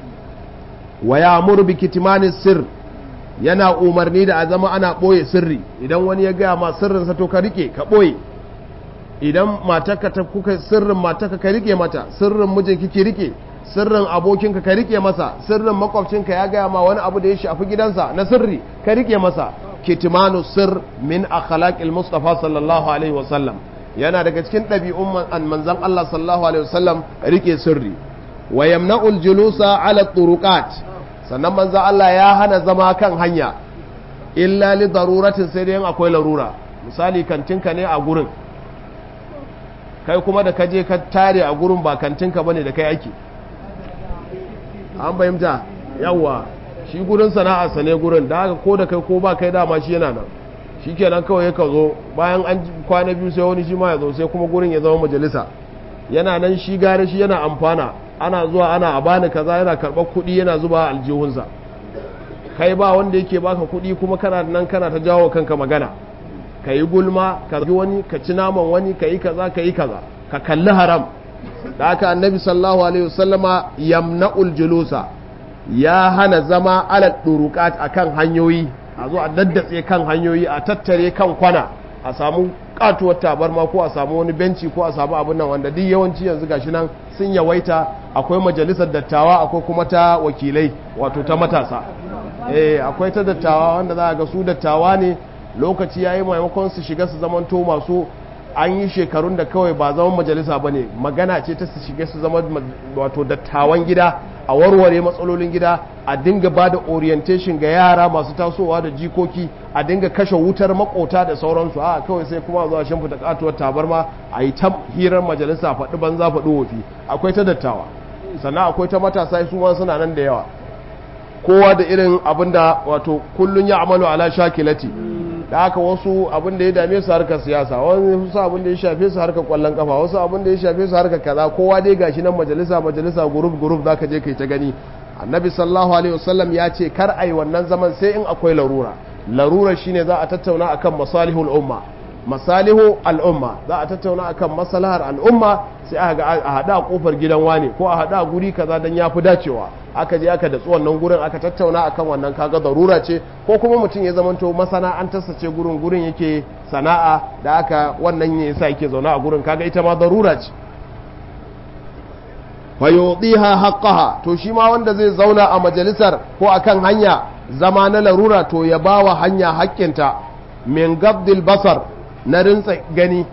A: wa ya'muru bi kitmani sirr yana umarni da a zama ana boye sirri idan wani ya gaya ma sirrin sa to ka rike ka boye idan matarka ta kuka sirrin matarka ka rike mata sirrin mijinki ki rike sirrin abokinka ka rike masa sirrin makwabcinka ya gaya ma wani abu da ya shafi gidansa na sirri ka rike masa kitmanu sirr min akhlaqil mustafa sallallahu alaihi wasallam yana daga cikin ɗabi'un manzon Allah sallallahu alaihi wasallam rike sirri wa yamna'ul julusa ala turuqat sannan manzon Allah ya hana zama kan hanya illa li daruratin sai dai akwai larura misali kantinka ne a gurin kai kuma da kaje ka tare a gurin ba kantinka bane da kai ake an fahimta yawa shi gurin sana'arsa ne gurin da haka ko da kai ko ba kai dama shi yana nan shi kenan kawai ka zo bayan an kwana biyu sai wani shi ma ya zo sai kuma gurin ya zama majalisa yana nan shi gare shi yana amfana ana zuwa ana a bani kaza yana karɓar kuɗi yana zuba aljihunsa kai ba wanda yake baka kuɗi kuma kana nan kana ta jawo kanka magana ka yi gulma ka yi wani ka ci naman wani ka yi kaza ka yi kaza ka kalli haram da aka annabi sallallahu alaihi wasallama yamna'ul julusa ya hana zama ala duruqat akan hanyoyi a zo a daddatse kan hanyoyi a tattare kan kwana a samu katuwar tabarma ko a samu wani benci ko a samu abin nan wanda duk yawanci yanzu gashi nan sun yawaita akwai majalisar dattawa akwai kuma ta wakilai wato ta matasa eh akwai ta dattawa wanda za a ga su dattawa ne lokaci yayi maimakon su shiga su zamanto masu an yi shekarun da kawai ba zaman majalisa ba ne magana ce ta su shiga su zama wato dattawan gida a warware matsalolin gida a dinga ba da orientation ga yara masu tasowa da jikoki a dinga kashe wutar makota da sauransu a kawai sai kuma zuwa shimfita katuwar tabarma a yi ta hirar majalisa faɗi banza faɗi wofi akwai ta dattawa sannan akwai ta matasa su ma suna nan da yawa kowa da irin abin da wato kullun ya amalu ala shakilati da haka wasu abin da ya dame su harkar siyasa wasu abin da ya shafe su harkar kwallon kafa wasu abin da ya shafe su harkar kaza kowa dai gashi nan majalisa majalisa guruf guruf zaka je kai ta gani annabi sallallahu alaihi wasallam ya ce kar ai wannan zaman sai in akwai larura larura shine za a tattauna akan masalihul umma masalihu al'umma za a tattauna akan maslahar al'umma sai aka ga a hada a kofar gidan wane ko a hada a guri kaza dan yafi dacewa aka je aka datsu wannan gurin aka tattauna akan wannan kaga darura ce ko kuma mutum ya zamanto masana'antarsa ce gurin gurin yake sana'a da aka wannan ne yasa yake zauna a gurin kaga ita ma darura ce fa yudiha haqqaha to shi ma wanda zai zauna a majalisar ko akan hanya zama na larura to ya bawa hanya haƙƙinta min gabdil basar na rinsa gani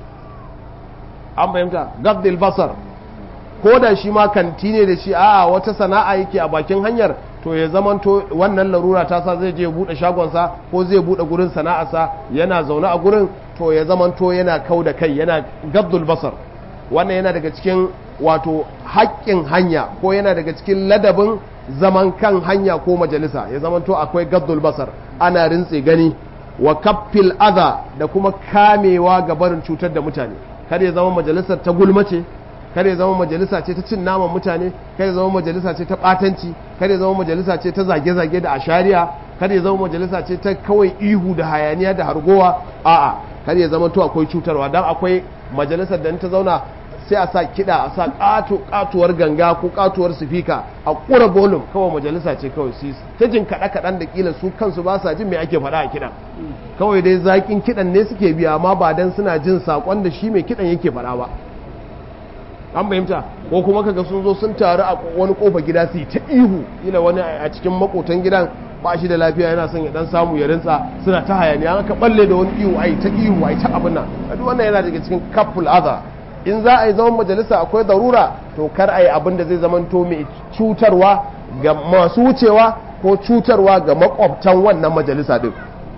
A: an fahimta gabdil basar ko da shi ma kanti ne da shi a'a wata sana'a yake a bakin hanyar to ya zamanto wannan larura ta sa zai je buɗe shagonsa ko zai buɗe gurin sana'arsa yana zaune a gurin to ya zamanto yana kau da kai yana gabdul basar wannan yana daga cikin wato haƙƙin hanya ko yana daga cikin ladabin zaman kan hanya ko majalisa ya zamanto akwai gabdul basar ana rintse gani wa kaffil adha da kuma kamewa ga barin cutar da mutane kada ya zama majalisar ta gulmace kada ya zama majalisa ce ta cin naman mutane kada ya zama majalisa ce ta batanci kada ya zama majalisa ce ta zage-zage da ashariya kada ya zama majalisa ce ta kawai ihu da hayaniya da hargowa a'a kada ya zama to akwai cutarwa dan akwai majalisar da ta zauna sai a sa kiɗa a sa ƙato ƙatuwar ganga ko ƙatuwar sifika a ƙura bolum kawai majalisa ce kawai su ta jin kaɗa-kaɗan da ƙila su kansu ba sa jin me ake faɗa a kiɗan kawai dai zaƙin kiɗan ne suke biya amma ba dan suna jin saƙon da shi mai kiɗan yake faɗa ba an fahimta ko kuma kaga sun zo sun taru a wani ƙofa gida su yi ta ihu ƙila wani a cikin makotan gidan ba shi da lafiya yana son ya dan samu ya rinsa suna ta hayaniya aka balle da wani ihu ai ta ihu ai ta abin nan duk wannan yana daga cikin kaful adha in za a yi zaman majalisa akwai darura to kar a yi abin da zai zamanto mai cutarwa ga masu wucewa ko cutarwa ga makwabtan wannan majalisa din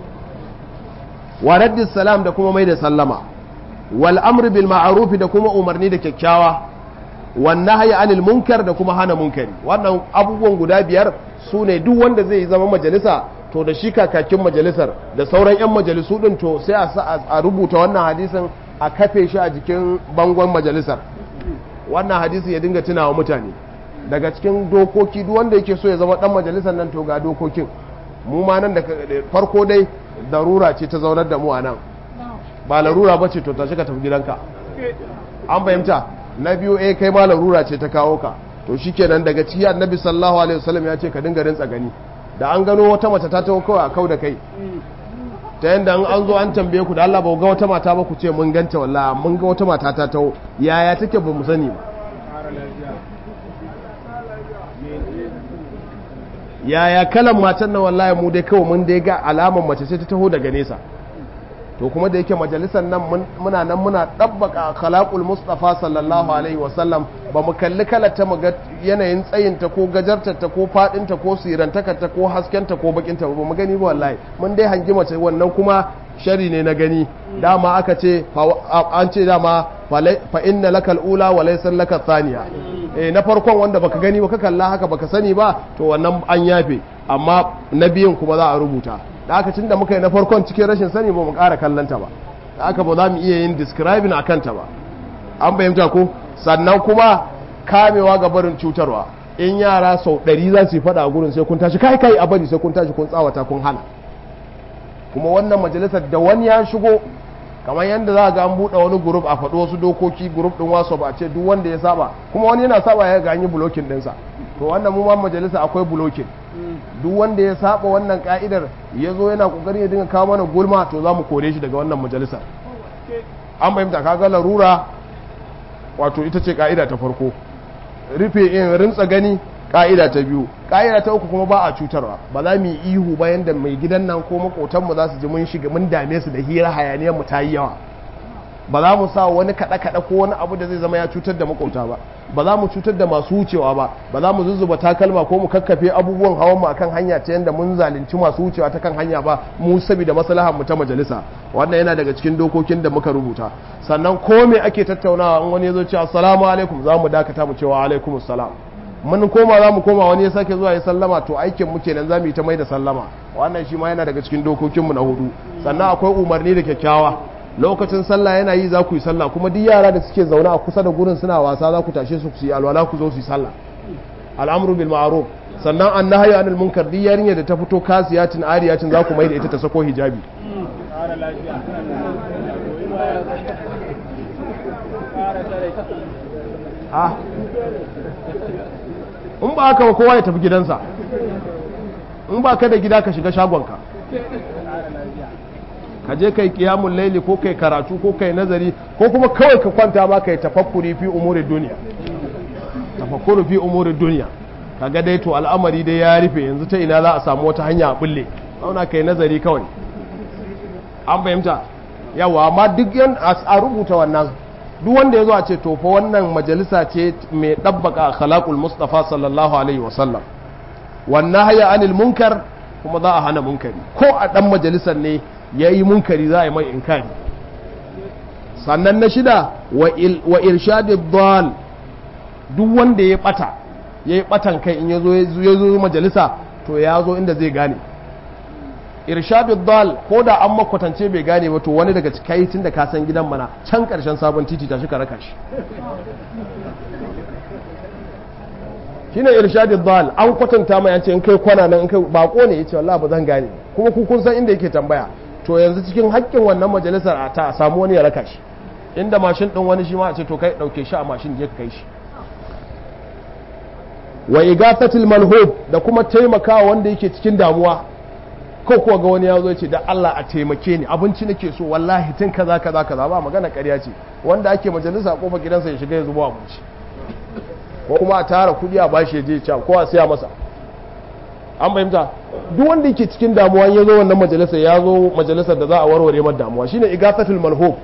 A: wa raddis salam da kuma mai da sallama wal amr bil ma'ruf da kuma umarni da kyakkyawa wan nahyi anil munkar da kuma hana munkari wannan abubuwan guda biyar su ne duk wanda zai yi zama majalisa to da shi kakakin majalisar da sauran yan majalisu din to sai a rubuta wannan hadisin a kafe shi a jikin bangon majalisar wannan hadisi ya dinga tunawa mutane daga cikin dokoki duk wanda yake so ya zama dan majalisar nan to ga dokokin mu ma nan da farko dai darura ce ta zaunar da mu a nan ba larura bace to tashi ka tafi gidanka an fahimta na biyu eh kai ma larura ce ta kawo ka to shikenan daga cikin annabi sallallahu alaihi wasallam ya ce ka dinga rinsa gani da an gano wata mace ta tawo kawai a kau da kai ta yanda an zo an tambaye ku da Allah ba ga wata mata ba ku ce mun ganta wallahi mun ga wata mata ta tawo yaya take ba mu sani ba yaya kalan matan nan wallahi mu dai kawai mun dai ga alaman mace ce ta taho daga nesa to kuma da yake majalisar nan muna nan muna dabbaka khalaqul mustafa sallallahu alaihi wasallam ba mu kalli kalata mu ga yanayin tsayinta ko gajartarta ko fadinta ko sirantakarta ko haskenta ko bakinta ba mu gani ba wallahi mun dai hangi mace wannan kuma shari ne na gani dama aka ce an ce dama fa inna lakal ula wa laysa lakal thaniya eh na farkon wanda baka gani ba ka kalla haka baka sani ba to wannan an yafe amma na biyun kuma za a rubuta da aka cin da muka yi na farkon cikin rashin sani ba mu ƙara kallanta ba da aka ba za mu iya yin describing a kanta ba an bayyanta ko sannan kuma kamewa ga barin cutarwa in yara sau ɗari za su yi faɗa a gurin sai kun tashi kai kai a bari sai kun tashi kun tsawata kun hana kuma wannan majalisar da wani ya shigo kamar yadda za a ga an buɗe wani group a faɗi wasu dokoki group ɗin wasu ba a ce duk wanda ya saba kuma wani yana saba ya ga an yi blocking ɗinsa to wannan mu ma majalisa akwai blocking duk wanda ya saba wannan ka'idar ya zo yana kokarin ya dinga kawo mana gulma to za mu kore shi daga wannan majalisar an bayyanta kaga larura wato ita ce ka'ida ta farko rufe in rinsa gani ka'ida ta biyu ka'ida ta uku kuma ba a cutarwa ba za mu yi ihu bayan da mai gidan nan ko makotanmu za su ji mun shiga mun dame su da hira hayaniyar mu ta yi yawa ba za mu sa wani kaɗe-kaɗe ko wani abu da zai zama ya cutar da makauta ba ba za mu cutar da masu wucewa ba ba za mu zuzzuba takalma ko mu kakkafe abubuwan hawan mu akan hanya ta yanda mun zalunci masu wucewa ta kan hanya ba mu saboda maslahar mu ta majalisa wannan yana daga cikin dokokin da muka rubuta sannan ko me ake tattaunawa in wani ya zo ce assalamu alaikum za mu dakata mu cewa alaikum assalam mun koma za mu koma wani ya sake zuwa ya sallama to aikin mu kenan za mu yi ta mai da sallama wannan shi ma yana daga cikin dokokin mu na hudu sannan akwai umarni da kyakkyawa lokacin sallah yana yi za ku yi sallah kuma duk yara da suke zaune a kusa da gurin suna wasa za ku tashe su ku yi alwala ku zo su yi sallah al'amru bil ma'ruf sannan annahyu anil munkar duk yarinya da ta fito kasiyatin ariyatin za ku mai da ita ta sako hijabi ah in ba haka ba kowa ya tafi gidansa in ba ka da gida ka shiga shagonka ka je kai kiyamun laili ko kai karatu ko kai nazari ko kuma kawai ka kwanta ma kai tafakkuri fi umuri duniya tafakkuru fi umuri duniya kaga dai to al'amari dai ya rufe yanzu ta ina za a samu wata hanya a bulle zauna kai nazari kawai an fahimta yawa amma duk yan a rubuta wannan duk wanda ya zo a ce to fa wannan majalisa ce mai dabbaka akhlaqul mustafa sallallahu alaihi wasallam wannan haya anil munkar kuma za a hana munkari ko a dan majalisar ne yayi munkari za a yi mai inkari sannan na shida wa irshadid dal duk wanda ya bata yayi batan kai in yazo yazo majalisa to ya zo inda zai gane irshadud dal ko da an makwatance bai gane ba to wani daga cikai tun da ka san gidan mana can karshen sabon titi ta shi ka raka shi shine irshadud dal an kwatanta mai yace in kai kwana nan in kai bako ne yace wallahi ba zan gane kuma ku kun san inda yake tambaya to yanzu cikin haƙƙin wannan majalisar a ta samu wani ya raka shi inda mashin din wani shi ma a ce to kai dauke shi a mashin je ka kai shi wa igafatil malhub da kuma taimakawa wanda yake cikin damuwa ko kuwa ga wani ya zo ce da Allah a taimake ni abinci nake so wallahi tun kaza kaza kaza ba magana ƙarya ce wanda ake majalisa a kofar gidansa ya shiga ya zuba abinci ko kuma a tara kudi a bashi ya je ca ko a siya masa an fahimta duk wanda yake cikin damuwa ya zo wannan majalisa ya zo majalisar da za a warware mar damuwa shine igafatul malhub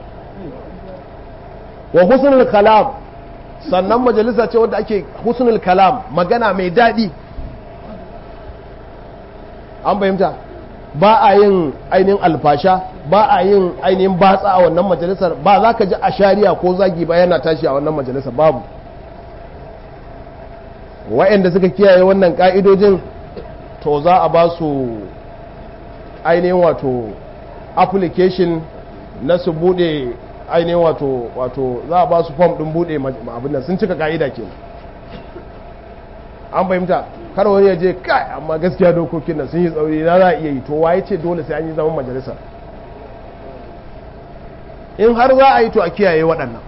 A: wa husnul kalam sannan majalisa ce wadda ake husnul kalam magana mai daɗi an fahimta ba a yin ainihin alfasha ba a yin ainihin batsa a wannan majalisar ba za ka ji a shari'a ko zagi ba yana tashi a wannan majalisar babu wa'anda suka kiyaye wannan ka'idojin to za a ba su ainihin wato application na su bude ainihin wato wato za a ba su form din bude abin nan sun cika ka'ida kenan an fahimta kar wani ya je kai amma gaskiya dokokin nan sun yi tsauri na za a iya yi to waye ce dole sai an yi zaman majalisar in har za a yi to a kiyaye waɗannan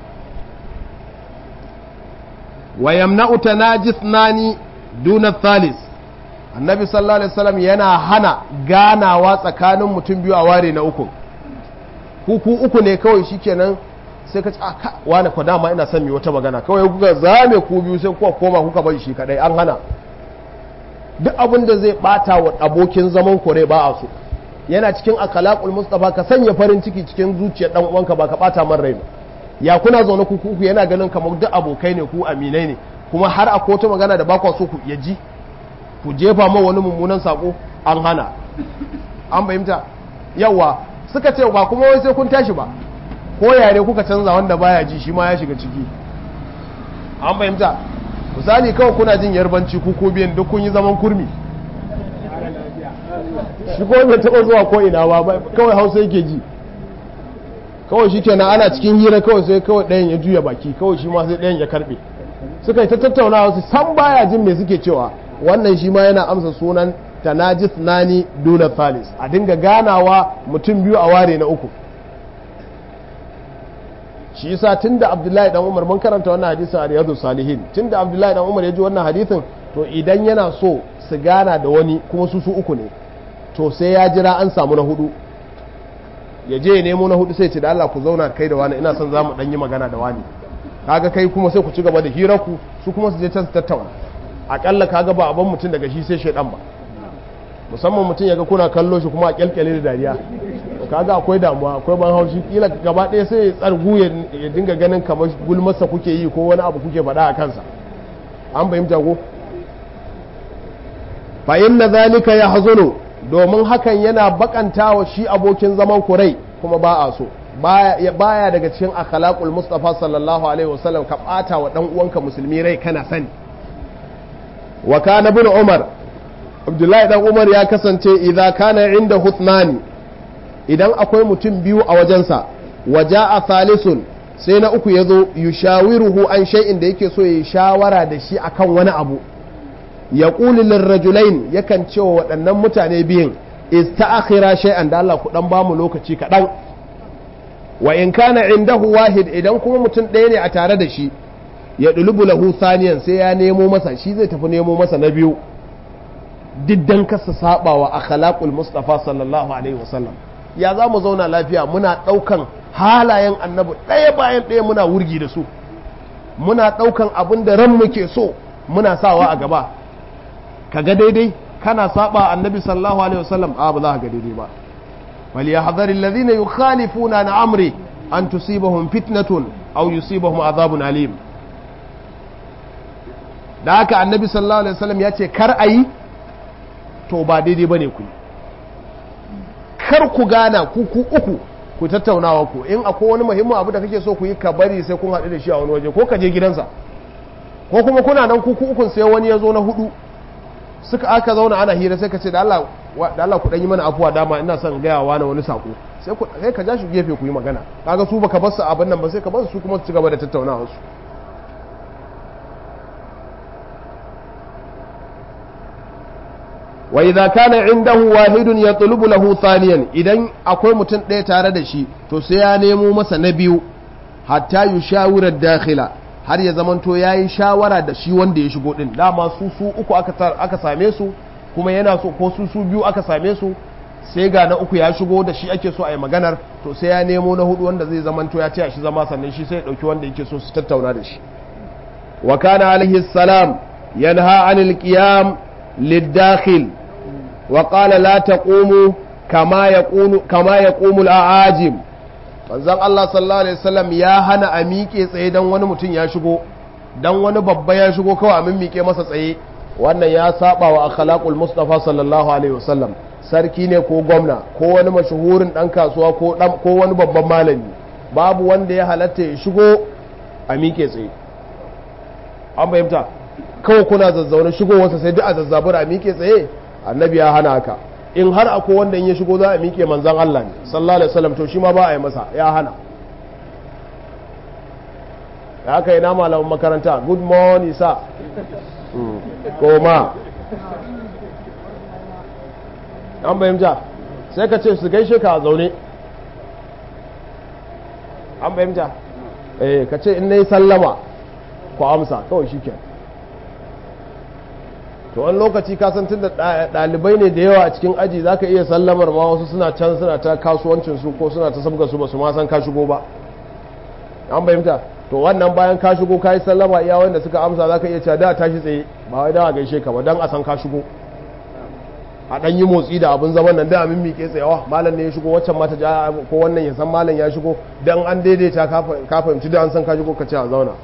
A: wa yamna'u tanajis nani duna thalis annabi sallallahu alaihi wasallam yana hana ganawa tsakanin mutum biyu a ware na uku ku ku uku ne kawai shikenan sai ka ci aka wani ko dama ina son mi wata magana kawai kuka zame ku biyu sai kuka koma kuka bar shi kadai an hana duk abin da zai bata wa abokin zaman kore ba a so yana cikin akhlaqul mustafa ka sanya farin ciki cikin zuciyar dan uwanka ba ka bata man rai ba ya kuna zaune ku ku yana ganin kamar duk abokai ne ku aminai ne kuma har a kota magana da ba ku so ku yaji ku jefa ma wani mummunan sako an hana an fahimta yawa suka ce ba kuma wai sai kun tashi ba ko yare kuka canza wanda baya ji shi ma ya shiga ciki an fahimta misali kawai kuna jin yarbanci ku ko biyan duk kun yi zaman kurmi shi ko bai taɓa zuwa ko ina ba kawai hausa yake ji kawai shi kenan ana cikin hira kawai sai kawai ɗayan ya juya baki kawai shi ma sai ɗayan ya karɓe suka yi ta tattaunawa su san baya jin me suke cewa wannan shi ma yana amsa sunan tanajis nani duna thalis a dinga ganawa mutum biyu a ware na uku shi yasa tunda Abdullahi dan Umar mun karanta wannan hadisin a Riyadus Salihin tunda Abdullahi dan Umar ya ji wannan hadisin to idan yana so su gana da wani kuma su su uku ne to sai ya jira an samu na hudu ya je ya nemo na hudu sai ce da Allah ku zauna kai da wani ina son za mu dan yi magana da wani kaga kai kuma sai ku ci gaba da hirar ku su kuma su je can su tattauna akalla kaga ba abin mutum daga shi sai shedan ba musamman mutum ya ga kuna kallo shi kuma a kyalkyale da dariya kaga akwai damuwa akwai ban haushi kila gaba ɗaya sai ya tsargu ya dinga ganin kamar gulmarsa kuke yi ko wani abu kuke faɗa a kansa an fahimta ko fa inna zalika yahzunu domin hakan yana bakanta wa shi abokin zaman kurai kuma ba a so baya baya daga cikin akhlaqul mustafa sallallahu alaihi wasallam ka bata wa dan uwanka musulmi rai kana sani wa kana ibn umar abdullahi dan umar ya kasance idza kana inda hutnani idan akwai mutum biyu a wajensa waja'a thalisun sai na uku yazo yushawiruhu an shay'in da yake so ya shawara da shi akan wani abu yaqulu lirrajulain yakan cewa waɗannan mutane biyun ista'khira shay'an da Allah ku dan ba mu lokaci kaɗan wa in kana indahu wahid idan kuma mutum ɗaya ne a tare da shi ya dulubu lahu thaniyan sai ya nemo masa shi zai tafi nemo masa na biyu diddan kasa sabawa akhlaqul mustafa sallallahu alaihi wasallam ya za mu zauna lafiya muna ɗaukan halayen annabi ɗaya bayan ɗaya muna wurgi da su muna ɗaukan abin da ran muke so muna sawa a gaba. Kaga daidai kana saba annabi sallallahu alaihi wasallam a ba za ka ga daidai ba. wal yahdharil ladhina yukhalifuna an amri an tusibahum fitnatun aw yusibahum adhabun alim. da haka annabi sallallahu alaihi wasallam ya ce kar ayi to ba daidai bane ku kar ku gana ku ku uku ku tattaunawa ku in akwai wani muhimmin abu da kake so ku yi ka bari sai kun haɗu da shi a wani waje ko ka je gidansa ko kuma kuna nan ku ku ukun sai wani ya zo na hudu suka aka zauna ana hira sai ka ce da Allah da Allah ku dan yi mana afuwa dama ina son gaya wa na wani sako sai ku sai ka ja shi gefe ku yi magana kaga su baka bar su abin nan ba sai ka bar su kuma su ci gaba da tattaunawa su. wa idza kana indahu wahidun yatlubu lahu thaniyan idan akwai mutum ɗaya tare da shi to sai ya nemo masa na biyu hatta yushawira dakhila har ya zamanto yayi shawara da shi wanda ya shigo din dama su su uku aka aka same su kuma yana so ko su su biyu aka same su sai ga na uku ya shigo da shi ake so a yi maganar to sai ya nemo na hudu wanda zai zamanto ya taya shi zama sannan shi sai ya dauki wanda yake so su tattauna da shi. wa kana alaihi salam yanha anil qiyam lid-dakhil وقال لا تقوموا كما يقوم كما يقوم الأعاجم manzon Allah sallallahu alaihi wasallam ya hana a miƙe tsaye dan wani mutum ya shigo dan wani babba ya shigo kawai a miƙe masa tsaye wannan ya saba wa akhlaqul mustafa sallallahu alaihi wasallam sarki ne ko gwamna ko wani mashahurin dan kasuwa ko dan ko wani babban malami babu wanda ya halatta ya shigo a miƙe tsaye an bayyana kawai kuna zazzauna shigo wasa sai duk a zazzabura a miƙe tsaye annabi ya hana haka in har akwai wanda in ya shigo za a miƙe manzan Allah ne sallallahu alaihi wasallam to shi ma ba a yi masa ya hana ya aka yi na malamin makaranta good morning sir koma an bayyanta sai ka ce su gaishe ka a zaune an bayyanta eh ka ce in nayi sallama ku amsa kawai shikenan to wani lokaci kasan tun da ɗalibai ne da yawa a cikin aji za ka iya sallamar ma wasu suna can suna ta kasuwancinsu ko suna ta sabga su ba su ma san ka shigo ba an bayyanta to wannan bayan ka shigo ka yi sallama iya wanda suka amsa za ka iya cewa da tashi tsaye ba wai da a gaishe ka ba don a san ka shigo a ɗan yi motsi da abin zaman nan da a mimmike tsayawa malam ne ya shigo waccan mata ja ko wannan ya san malam ya shigo don an daidaita ka fahimci da an san ka shigo ka ce a zauna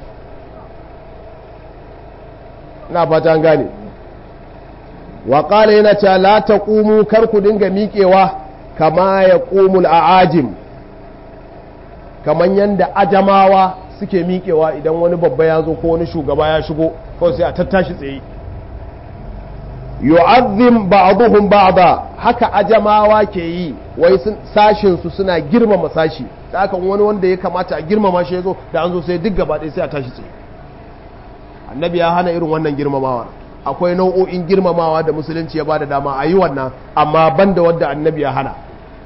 A: ina fata an gane wa qala yana cewa la taqumu kar ku dinga miƙewa kama ya qumul aajim kaman yanda ajamawa suke miƙewa idan wani babba ya zo ko wani shugaba ya shigo ko sai a tattashi tsaye yu'azzim ba'dhum ba'da haka ajamawa ke yi wai sashin su suna girmama sashi da haka wani wanda ya kamata a girmama shi yazo da an zo sai duk gaba ɗaya sai a tashi tsaye annabi ya hana irin wannan girmamawa akwai nau'o'in girmamawa da musulunci ya bada dama a yi wannan amma banda wadda annabi ya hana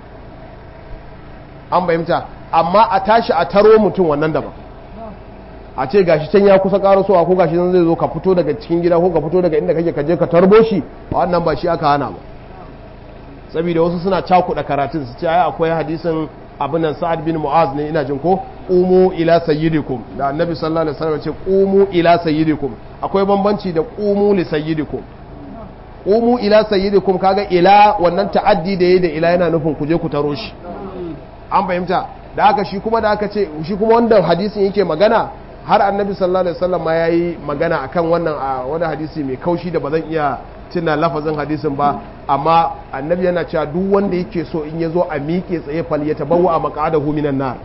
A: an fahimta amma a tashi a taro mutum wannan daban a ce gashi can ya kusa karasowa ko gashi nan zai zo ka fito daga cikin gida ko ka fito daga inda kake kaje ka tarbo shi wannan ba shi aka hana ba saboda wasu suna cakuɗa karatun su ce ai akwai hadisin abinan sa'ad bin mu'az ne ina jin ko qumu ila sayyidikum da annabi sallallahu alaihi wasallam ce qumu ila sayyidikum akwai bambanci da qumu li sayyidikum qumu ila sayyidikum kaga ila wannan ta'addi da yayi da ila yana nufin ku je ku taro shi an fahimta da haka shi kuma da aka ce shi kuma wanda hadisin yake magana har annabi sallallahu alaihi wasallam ma yayi magana akan wannan a wani hadisi mai kaushi da bazan iya tuna lafazin hadisin ba amma annabi yana cewa duk wanda yake so in yazo a miƙe tsaye fal ya tabawa a maqadahu minan nar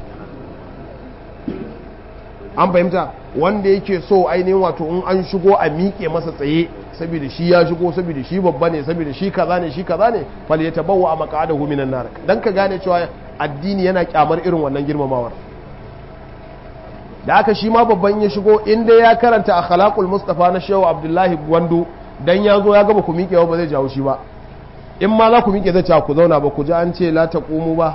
A: an fahimta wanda yake so ainihin wato in an shigo a miƙe masa tsaye saboda shi ya shigo saboda shi babba ne saboda shi kaza ne shi kaza ne fal ya tabawa a maqadahu minan nar dan ka gane cewa addini yana kyamar irin wannan girmamawar da aka shi ma babban ya shigo inda ya karanta akhlaqul mustafa na shehu abdullahi gwandu dan ya zo ya gaba ku miƙewa ba zai jawo shi ba in ma za ku miƙe zai ce ku zauna ba ku ji an ce la taqumu ba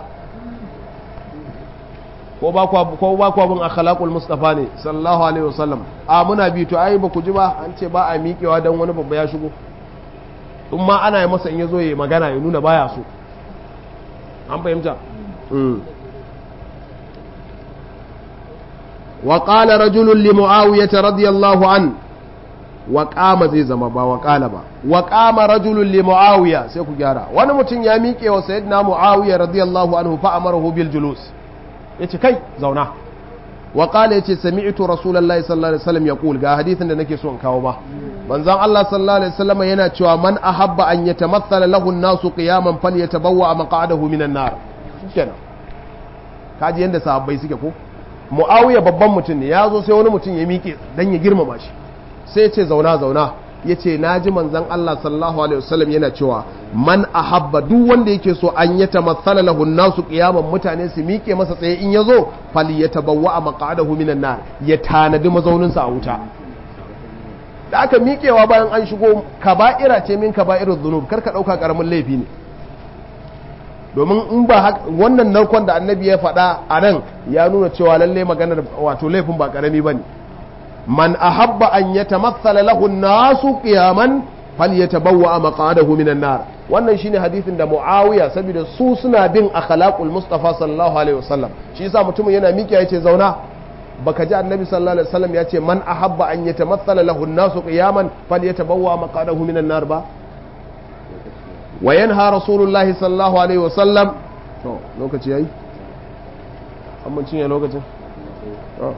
A: ko ba ku ko ba ku abun akhlaqul mustafa ne sallallahu alaihi wasallam a muna bi to ai ba ku ji ba an ce ba a miƙewa dan wani babba ya shigo in ma ana yi masa in ya zo ya magana ya nuna baya so an fahimta wa qala rajulun li muawiyah radiyallahu an wa qama zai zama ba wa qala ba wa qama rajulun li muawiya sai ku gyara wani mutum ya miƙe wa sayyidina muawiya radiyallahu anhu fa amarahu bil julus yace kai zauna wa qala yace sami'tu rasulullahi sallallahu alaihi wasallam yaqul ga hadisin da nake so in kawo ba manzon Allah sallallahu alaihi wasallam yana cewa man ahabba an yatamathala lahu an-nasu qiyaman falyatabawwa maq'adahu minan nar kenan kaji yanda sahabbai suke ko muawiya babban mutum ne yazo sai wani mutum ya miƙe dan ya girmama shi sai ce zauna zauna ya ce na ji manzan Allah sallallahu alaihi wasallam yana cewa man ahabba duk wanda yake so an yi tamassala lahu nasu qiyaman mutane su miƙe masa tsaye in yazo fali ya tabawwa maq'adahu minan nar ya tanadi mazaunin sa a wuta da aka miƙewa bayan an shigo kaba'ira ce min kaba'irud dhunub karka dauka karamin laifi ne domin in ba wannan narkon da annabi ya faɗa a nan ya nuna cewa lalle maganar wato laifin ba karami bane man ahabba an yatamassala lahu an-nasu qiyaman falyatabawwa maq'adahu minan nar wannan shine hadisin da Muawiya saboda su suna bin akhlaqul Mustafa sallallahu alaihi wasallam shi yasa mutumin yana miki yace zauna baka ji annabi sallallahu alaihi wasallam yace man ahabba an yatamassala lahu an-nasu qiyaman falyatabawwa maq'adahu minan nar ba wa yanha rasulullahi sallallahu alaihi wasallam to lokaci yayi amma cinye lokacin to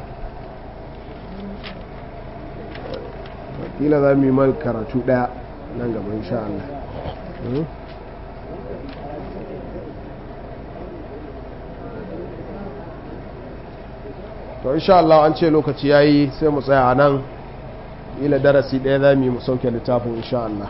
A: kila za mu yi mai karatu daya nan gaba insha Allah to insha Allah an ce lokaci yayi sai mu tsaya nan ila darasi daya za mu yi mu sauke littafin insha Allah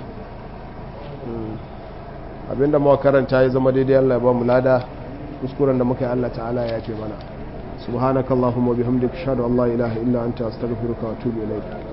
A: abinda muka karanta ya zama daidai Allah ya ba mu lada kuskuren da muka yi Allah ta'ala ya yafe mana subhanakallahumma bihamdika ashhadu an la ilaha illa anta astaghfiruka wa atubu ilayk